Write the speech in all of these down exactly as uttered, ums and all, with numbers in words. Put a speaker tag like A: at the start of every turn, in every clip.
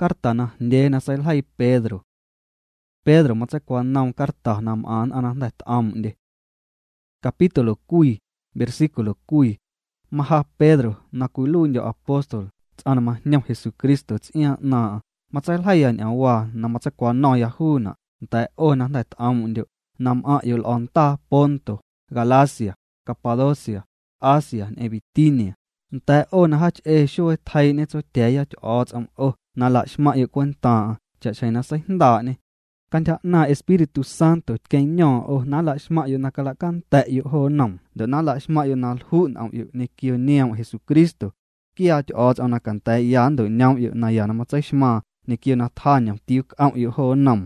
A: carta na nde na sai hai Pedro Pedro mà chắc quan nam carta nam an anan dat am de capítulo cui versículo cui maha Pedro na kuilun yo apostol ana ma nyam Jesucristo tsia na ma chắc hai an awa na ma chắc quan no ya huna ta ona dat am de nam a yul onta Ponto Galacia Cappadocia Asia e Bitinia ta ona hach e sho thai ne cho te ya cho am o na la shma ye kwenta cha chaina sai nda ne kan cha na Espiritu Santo ken nyo o na la shma yo na kala kan te yo ho nam do na la shma yo na hu na yo ne kio niam Jesucristo kia cho am na kan te yan do nyam yo na ya na ma chai shma ne kio na tha nyam tiu am yo ho nam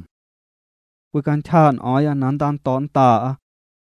A: ku kan chan o ya nan dan ton ta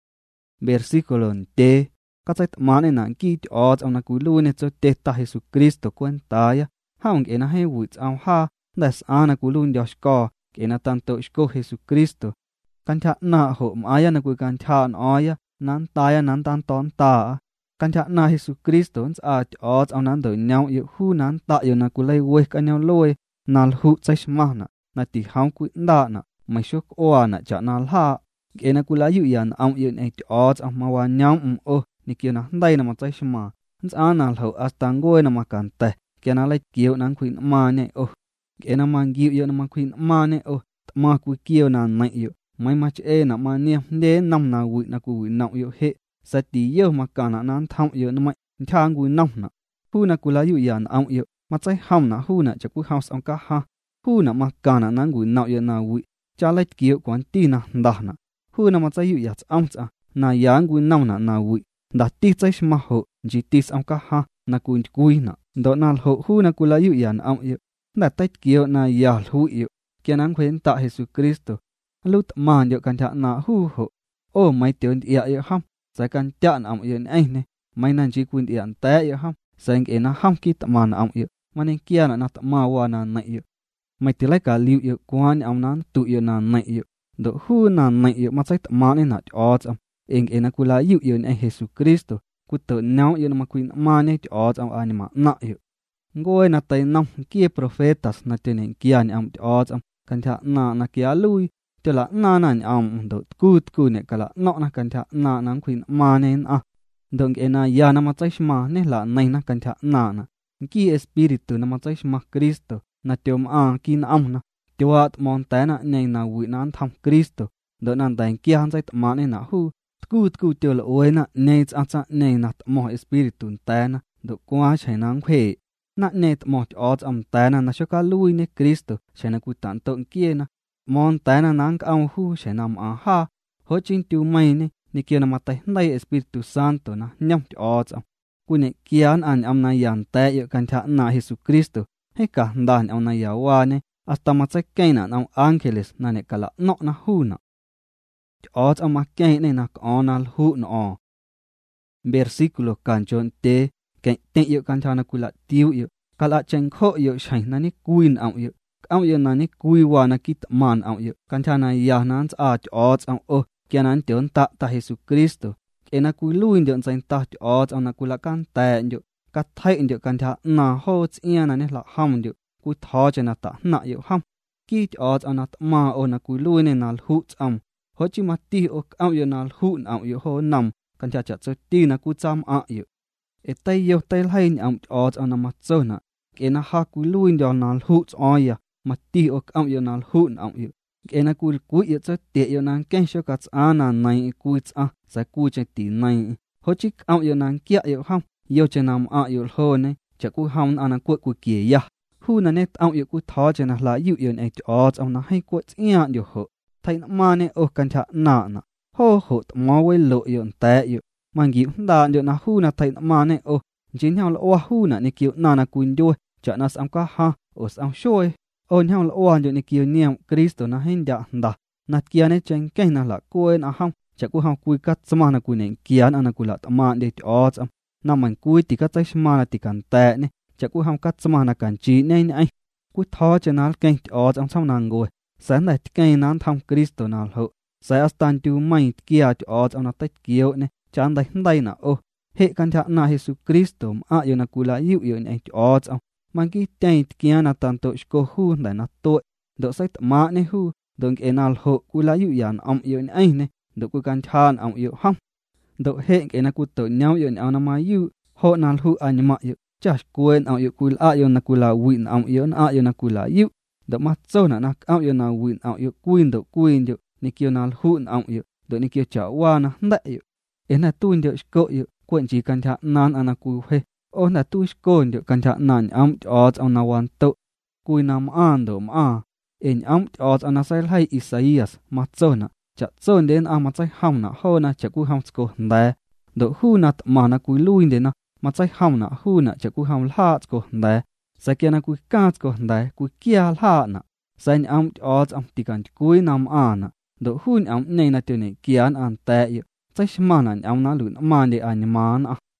A: versículo te ka chai mane na ki cho am na ku lu ne cho te ta Jesucristo kwenta ya haung ena he wits am ha das ana ku lu ndio sko kena tanto sko Jesucristo kan cha na ho maya na ku kan cha an oya nan ta ya nan tan ton ta kan cha na Jesucristo uns a cho am nan do nyau yu hu nan ta yu na ku lai we kan nyau loi nal hu chai shma na na ti haung ku nda na mai shok o na cha nal ha kena ku la yu yan am yu ne cho am ma wa nyau um o ni ki na ndai na ma chai shma uns a nal ho astangoi na ma kan te kena lai kiu nan ku ma ne o kena man giu yo na ma kuin ma ne o ma ku kiu na nai yo mai ma che na ma ne de nam na wi na ku na yo he sa ti yo ma ka na nan tham yo na ma thang ku nam na hu na ku la yu yan am yo ma chai ham na hu na cha ku house ang ka ha hu na ma ka na nan ku na yo na wi cha lai kiu kwan ti na nda na hu na ma chai yu ya am cha na yang ku nam na na wi da ti chai shma ho ji tis ang ka ha na ku ku na do na ho hu na ku la yu yan am yo na tách kiêu na yal hu yu kia nang khuyên tạ Jesucristo lut man yo kan cha na hu ho o mai tion ia yo ham sai kan cha na am yo ai ne mai nan ji kun ian ta yo ham sai ke na ham ki ta man am yo manen kia na na ta ma wa na na yo mai ti lai ka liu yo kwan am nan tu yo na na yo do hu na na yo ma sai ta ma ne na cho am eng ena kula yu yo ai Jesucristo ku to nau yo na ma kuin ma ne cho am anima na yo ngoi na tai nam kia profetas na tenen kia ni am cho am kan tha na na kia lui te la na na ni am do kut ku ne kala no na kan tha na na kuin ma ne a dong ena ya na ma chai shma ne la nai na kan tha na na ki espiritu na ma chai shma Cristo na tiom a ki na am na tiwat mon ta na nei na wi nan tham Cristo do nan dai kia han chai ma ne na hu kut ku te la oi na nei cha cha nei na mo espiritu ta na do kwa chai nang khe na net mot odds am tana na shoka lui ne Cristo shena ku tanto kiena mon tana nang am hu shena am ha ho chin tu mai ne ni kiena matai ndai Espiritu Santo na nyam odds am ku ne kian an am na yan ta yo kan tha na Jesucristo he ka ndan am na ya wa ne hasta ma chai kaina na angeles na ne kala no na hu na odds am ma kain ne na onal hu no versículo kanchon te cái tên yêu can cha na kula tiêu yêu kala chen kho yêu shai na ni kuin au yêu au yêu na ni kui wa na kit man au yêu can cha na ya nan a cho au o kia nan tion ta ta Jesucristo ke na kui luin jon sain ta cho au na kula kan ta yo ka thai yo can cha na ho chia na ne la ham yo ku tho che na ta na yo ham ki cho au na ma o na kui luin ne na hu am ho chi ma ti o au yo na hu au yo ho nam can cha cha so ti na ku cham a yo e tay yo tay hai am cho ana ma chona ke na ha ku luin do na hu oya ma ti o am yo na hu am yo ke na ku ku yo cho te yo na ken sho ka ana nai ku a sa ku che ti nai ho chi am yo na kia yo ham yo che nam a yo ho ne cha ku ham ana ku ku ki ya hu na ne am yo ku tho che na la yu yo ne cho am na hai ku ia yo ho thai na ma ne o kan cha na na ho ho mo we lo yo ta yo mang giu da yo na hu na thai ma ne o jin hao lo hu na ni kiu na na kuin do cha na sam ka ha o sam shoi on hao lo wa yo ni kiu niam Cristo na hin da da na kia ne chen ke na la ko na ham cha ku ha kui kat sama na ku ne kia na na ku la ma de o sam na man kui ti ka chai sama na ti kan ta ne cha ku ham kat sama na kan chi ne ai ku tho cha na ke o sam sam na ngoi san na ti ke nan tham Cristo na ho sa astan tu mai kia o sam na ta kiu ne chan dai dai na o he kan tha na Jesucristo a yo na kula yu yo ne cho am mang ki tên kia na tan to sko hu đại na to do sai ma ne hu dong enal ho ku la yu yan am yu ai ne do ku kan chan am yu ham do he ke na ku to nyau yu na ma yu ho nal hu an ma yu chas kuen am yu ku la yu na ku la win am yu na yu na ku la yu do ma zo na na am yu na win am yu kuin do kuin yu ni kyo nal hu am yu do ni kyo cha wa na nda yu ena tu yu sko yu kuen chi kan cha nan ana ku he o na tu sko yu kan cha nan am os on na wan to kui nam an do ma en am os ana sai hai Isaias ma zo na cha zo den am ma chai ham na ho na cha ku ham sko nda do hu na ma na ku luin de na ma chai ham na hu na cha ku ham la sko nda sa kia na ku ka sko nda ku kia la na sai am os am ti kan kui nam an do hu am nei na te ne kian an ta yu chai shma na am na lu ma de an ma na